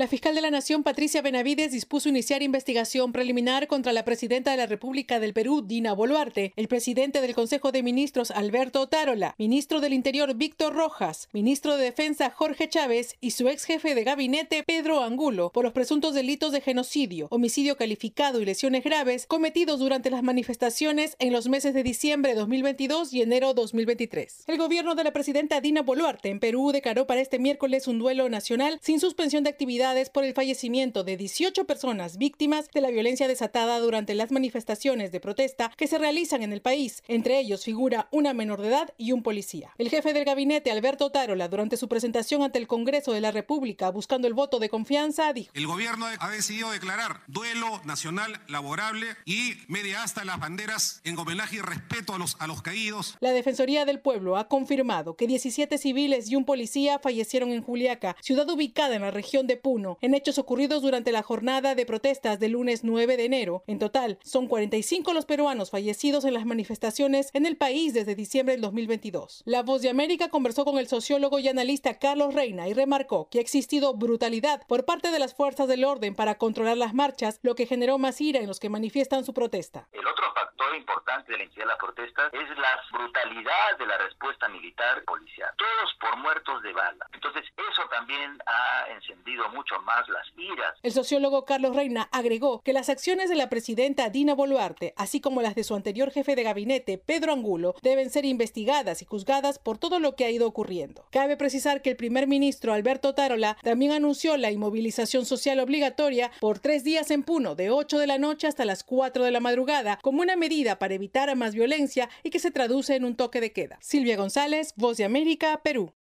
La fiscal de la Nación, Patricia Benavides, dispuso iniciar investigación preliminar contra la presidenta de la República del Perú, Dina Boluarte, el presidente del Consejo de Ministros, Alberto Otárola, ministro del Interior, Víctor Rojas, ministro de Defensa, Jorge Chávez, y su ex jefe de gabinete, Pedro Angulo, por los presuntos delitos de genocidio, homicidio calificado y lesiones graves cometidos durante las manifestaciones en los meses de diciembre de 2022 y enero 2023. El gobierno de la presidenta Dina Boluarte en Perú declaró para este miércoles un duelo nacional sin suspensión de actividades por el fallecimiento de 18 personas víctimas de la violencia desatada durante las manifestaciones de protesta que se realizan en el país. Entre ellos figura una menor de edad y un policía. El jefe del gabinete, Alberto Otárola, durante su presentación ante el Congreso de la República buscando el voto de confianza, dijo: el gobierno ha decidido declarar duelo nacional laborable y media asta las banderas en homenaje y respeto a los caídos. La Defensoría del Pueblo ha confirmado que 17 civiles y un policía fallecieron en Juliaca, ciudad ubicada en la región de Puno, en hechos ocurridos durante la jornada de protestas del lunes 9 de enero. En total, son 45 los peruanos fallecidos en las manifestaciones en el país desde diciembre del 2022. La Voz de América conversó con el sociólogo y analista Carlos Reina y remarcó que ha existido brutalidad por parte de las fuerzas del orden para controlar las marchas, lo que generó más ira en los que manifiestan su protesta. El otro factor importante de la entidad de las protestas es la brutalidad de la respuesta militar policial. Todos por muertos de bala. Entonces eso también ha encendido mucho más las iras. El sociólogo Carlos Reina agregó que las acciones de la presidenta Dina Boluarte, así como las de su anterior jefe de gabinete, Pedro Angulo, deben ser investigadas y juzgadas por todo lo que ha ido ocurriendo. Cabe precisar que el primer ministro Alberto Otárola también anunció la inmovilización social obligatoria por 3 días en Puno, de 8 de la noche hasta las 4 de la madrugada, como una medida para evitar más violencia y que se traduce en un toque de queda. Silvia González, Voz de América, Perú.